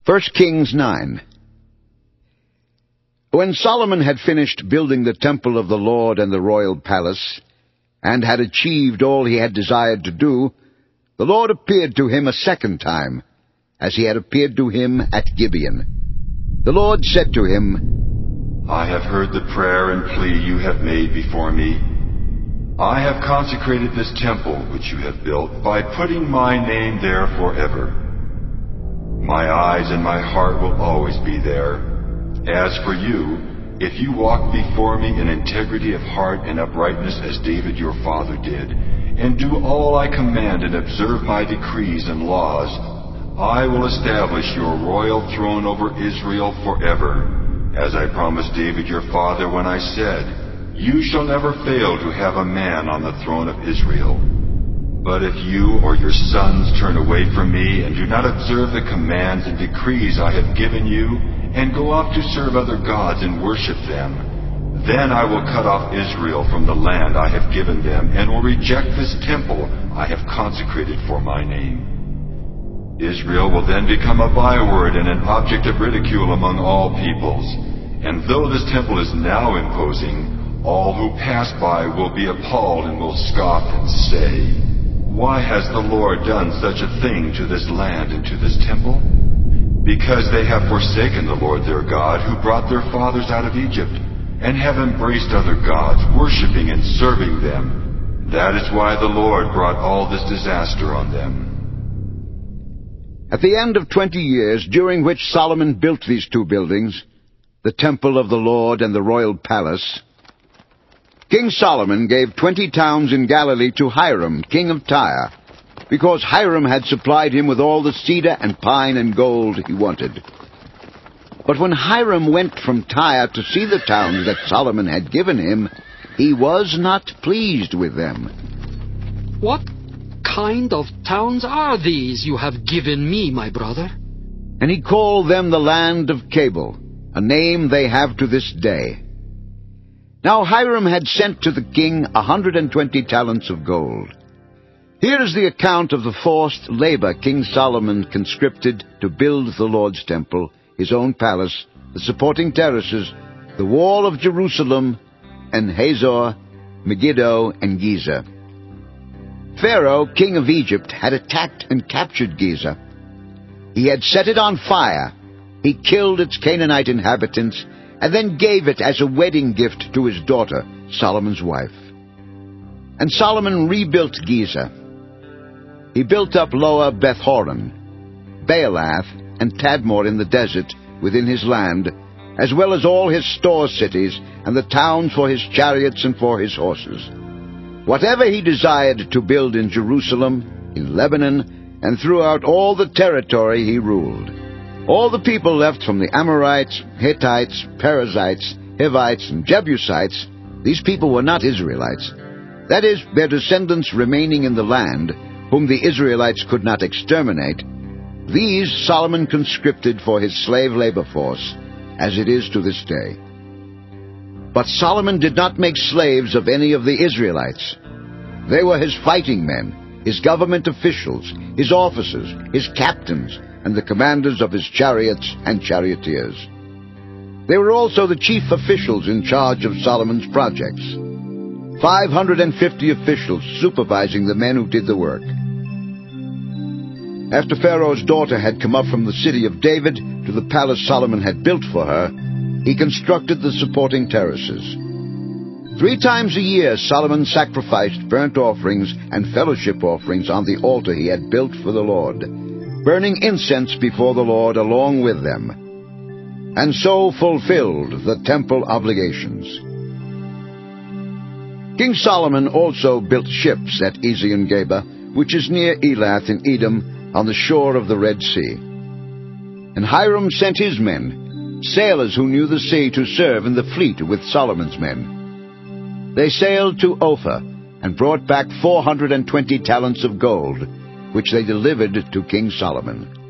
1 Kings 9. When Solomon had finished building the temple of the Lord and the royal palace, and had achieved all he had desired to do, the Lord appeared to him a second time, as he had appeared to him at Gibeon. The Lord said to him, I have heard the prayer and plea you have made before me. I have consecrated this temple which you have built by putting my name there forever. My eyes and my heart will always be there. As for you, if you walk before me in integrity of heart and uprightness as David your father did, and do all I command and observe my decrees and laws, I will establish your royal throne over Israel forever, as I promised David your father when I said, you shall never fail to have a man on the throne of Israel. But if you or your sons turn away from me and do not observe the commands and decrees I have given you, and go off to serve other gods and worship them, then I will cut off Israel from the land I have given them, and will reject this temple I have consecrated for my name. Israel will then become a byword and an object of ridicule among all peoples. And though this temple is now imposing, all who pass by will be appalled and will scoff and say, why has the Lord done such a thing to this land and to this temple? Because they have forsaken the Lord their God, who brought their fathers out of Egypt, and have embraced other gods, worshipping and serving them. That is why the Lord brought all this disaster on them. At the end of 20 years, during which Solomon built these two buildings, the temple of the Lord and the royal palace, King Solomon gave 20 towns in Galilee to Hiram, king of Tyre, because Hiram had supplied him with all the cedar and pine and gold he wanted. But when Hiram went from Tyre to see the towns that Solomon had given him, he was not pleased with them. What kind of towns are these you have given me, my brother? And he called them the land of Cabul, a name they have to this day. Now Hiram had sent to the king 120 talents of gold. Here is the account of the forced labor King Solomon conscripted to build the Lord's temple, his own palace, the supporting terraces, the wall of Jerusalem, and Hazor, Megiddo, and Giza. Pharaoh, king of Egypt, had attacked and captured Giza. He had set it on fire. He killed its Canaanite inhabitants, and then gave it as a wedding gift to his daughter, Solomon's wife. And Solomon rebuilt Giza. He built up Lower Beth-horon, Baalath, and Tadmor in the desert within his land, as well as all his store cities, and the towns for his chariots and for his horses. Whatever he desired to build in Jerusalem, in Lebanon, and throughout all the territory he ruled. All the people left from the Amorites, Hittites, Perizzites, Hivites, and Jebusites, these people were not Israelites. That is, their descendants remaining in the land, whom the Israelites could not exterminate, these Solomon conscripted for his slave labor force, as it is to this day. But Solomon did not make slaves of any of the Israelites. They were his fighting men, his government officials, his officers, his captains, and the commanders of his chariots and charioteers. They were also the chief officials in charge of Solomon's projects. 550 officials supervising the men who did the work. After Pharaoh's daughter had come up from the city of David to the palace Solomon had built for her, he constructed the supporting terraces. 3 times a year Solomon sacrificed burnt offerings and fellowship offerings on the altar he had built for the Lord, burning incense before the Lord along with them, and so fulfilled the temple obligations. King Solomon also built ships at Ezion-Geber, which is near Elath in Edom, on the shore of the Red Sea. And Hiram sent his men, sailors who knew the sea, to serve in the fleet with Solomon's men. They sailed to Ophir and brought back 420 talents of gold, which they delivered to King Solomon.